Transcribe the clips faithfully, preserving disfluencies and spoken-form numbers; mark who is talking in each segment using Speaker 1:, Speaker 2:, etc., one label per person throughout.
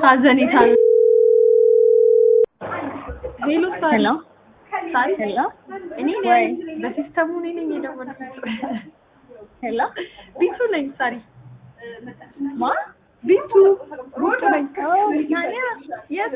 Speaker 1: ሀዘኔታ ሄሎ ሳሪ ሳሪ
Speaker 2: ሄሎ
Speaker 1: እኔ ነኝ በሲስተሙ ነኝ ነኝ የደወልኩት
Speaker 2: ሄሎ
Speaker 1: ቢቱ ነኝ ሳሪ
Speaker 2: ማ
Speaker 1: ቢቱ ቢቱ ነኝ
Speaker 2: ታዲያ
Speaker 1: የት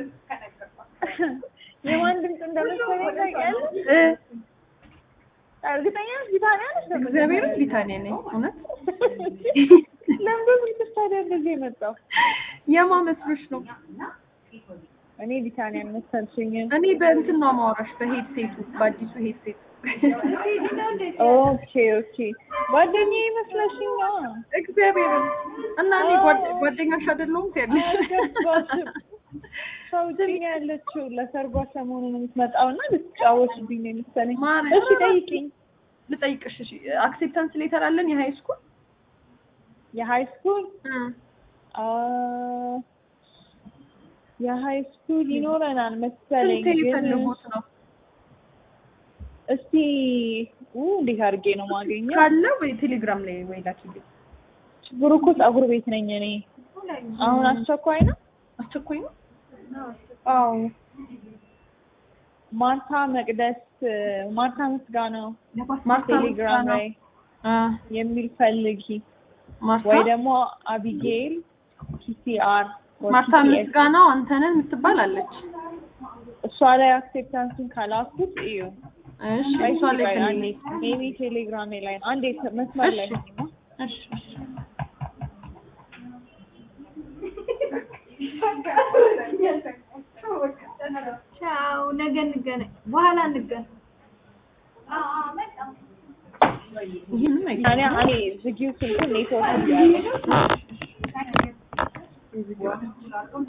Speaker 2: የማን ድምፅ እንደመሰለኝ ታውቂያለሽ? እ እርግጠኛ ነሽ ቢታንያ ነሽ?
Speaker 1: እግዚአብሔር ቢታንያ ነኝ እውነት
Speaker 2: ለምን ብልሽ ታዲያ እንደዚህ የመጣው
Speaker 1: የማን መስሎሽ ነው?
Speaker 2: እኔ ቢታንያ መሰልሽኝ።
Speaker 1: እኔ በእንትን ነው ማውራሽ በሄድሴቱ በአዲሱ ሄድሴት
Speaker 2: ኦኬ ኦኬ ጓደኛዬ ይመስለሽኝ ነው።
Speaker 1: እግዚአብሔር እና እኔ ጓደኛሽ አይደለሁም ትያለሽ?
Speaker 2: ሰውዬ ያለችው ለሰርጓ ሰሞኑን የምትመጣውና ልትጫወትብኝ ነው የመሰለኝ። እሺ ጠይቂኝ።
Speaker 1: ልጠይቅሽ እሺ አክሴፕታንስ ሌተር አለን የሃይ ስኩል
Speaker 2: የሃይ ስኩል አ የሃይ ስኩል ይኖረናል መሰለኝ ግን
Speaker 1: ነው
Speaker 2: እስቲ ኡ እንዴት አድርጌ ነው ማገኘው?
Speaker 1: ካለ ወይ ቴሌግራም ላይ ወይ ላኪልኝ።
Speaker 2: ችግሩ እኮ ፀጉር ቤት ነኝ እኔ። አሁን አስቸኳይ ነው?
Speaker 1: አስቸኳይ ነው?
Speaker 2: አዎ ማርታ መቅደስ ማርታ ምስጋናው
Speaker 1: ማርታ
Speaker 2: ቴሌግራም ላይ የሚል ፈልጊ ወይ ደግሞ አቢጌል ቲሲአር
Speaker 1: ማርታ ምስጋናው አንተነህ የምትባል አለች።
Speaker 2: እሷ ላይ አክሴፕታንሱን ካላኩት እዩ።
Speaker 1: እሺ እሷ ላይ ፈልጊ
Speaker 2: ሜቢ ቴሌግራም ላይ አንዴ መስመር ላይ ነው።
Speaker 1: እሺ እሺ ቻው ነገ እንገናኝ በኋላ እንገናኝ
Speaker 2: ታዲያ እኔ ዝጊው ስልኩን ኔትወርክ ያለ